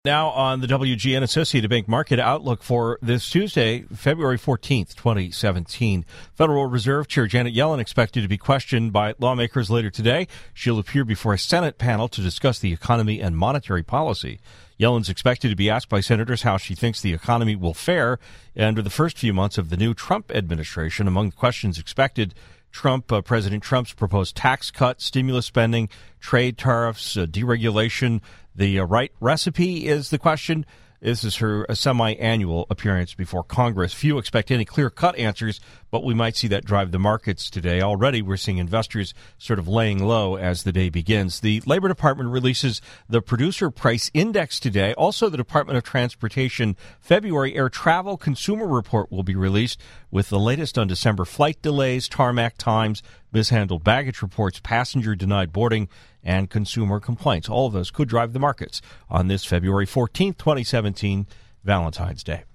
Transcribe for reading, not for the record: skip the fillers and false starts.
Now on the WGN Associated Bank Market Outlook for this Tuesday, February 14th, 2017. Federal Reserve Chair Janet Yellen expected to be questioned by lawmakers later today. She'll appear before a Senate panel to discuss the economy and monetary policy. Yellen's expected to be asked by senators how she thinks the economy will fare under the first few months of the new Trump administration. Among the questions expected, President Trump's proposed tax cut, stimulus spending, trade tariffs, deregulation. The right recipe is the question. This is her semi-annual appearance before Congress. Few expect any clear-cut answers, but we might see that drive the markets today. Already, we're seeing investors sort of laying low as the day begins. The Labor Department releases the Producer Price Index today. Also, the Department of Transportation February Air Travel Consumer Report will be released with the latest on December flight delays, tarmac times, mishandled baggage reports, passenger denied boarding, and consumer complaints. All of those could drive the markets on this February 14th, 2017, Valentine's Day.